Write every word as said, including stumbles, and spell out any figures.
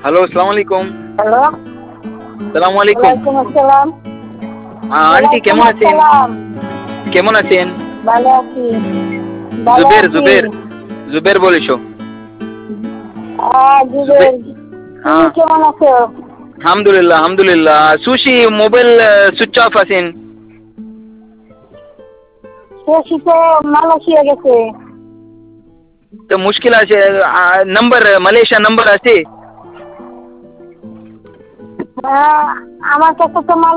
Hello, আসসালামু আলাইকুম। Hello. সালামু আলাইকুম। ওয়ালাইকুম আসসালাম। আ আন্টি ওয়ালাইকুম কেমন আছেন? আসসালাম। কেমন আছেন? ভালো আছি। ভালো জুবের, আছি। জুবের, জুবের বলেছো। আ জুবে জুবের। তুমি হ্যাঁ। কেমন আছো? হামদুলিল্লাহ, হামদুলিল্লাহ। সুশি মোবাইল সুইচ অফ আছেন। শশী তো মালয়েশিয়া গেছে। তো মুশকিল আছে। আ নাম্বার মালয়েশিয়া নাম্বার আছে? হ্যাঁ, আমার কাছে তো মাল